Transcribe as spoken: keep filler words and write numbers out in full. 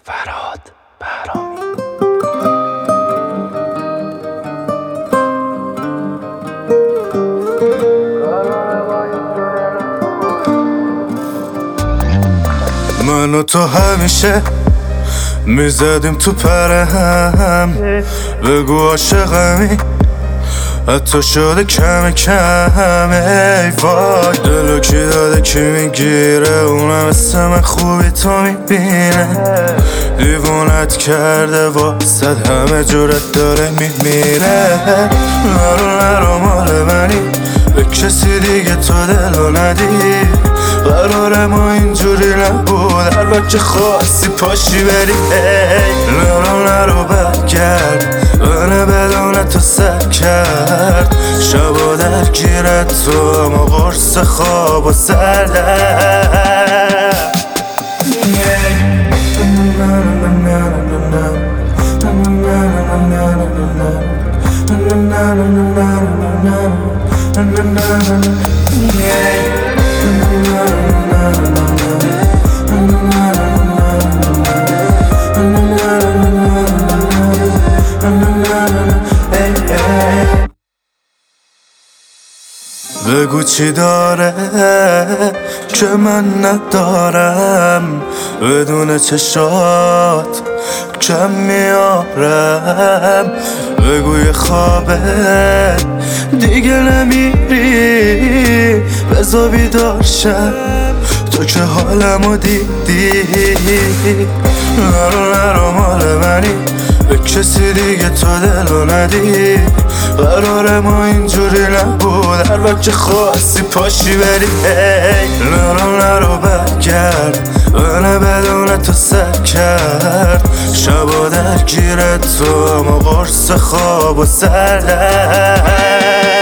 فرهاد بهرامی. من و تو همیشه میزدیم تو پرهم، بگو عاشقمی حتی شده کم کم. ای وای دلو کی داده کی میگیره، اونم مثل من خوبی تو میبینه. دیوونت کرده واسد همه جورت داره میمیره. نرو نرو مال منی، به کسی دیگه تو دلو ندی. قرار ما اینجوری نبود، هر وقت که خواستی پاشی بری. نرو نرو برگرد، منه بدون تو سر کرد. شبا در گیرت تو اما قرص خواب و سردر. بگو چی داره که من ندارم، بدون چشات کم میارم. بگو یه خوابه دیگه نمیری، بزا بیدار شم تو که حالمو دیدی. نرو نرو مال منی، به کسی دیگه تو دلو ندی. قرار ما اینجوری نبود، هر وقت که خواستی پاشی بری. نرو نرو برگرد، منه بدون تو سر کرد. شبا در گیرت تو اما قرص خواب و سردر.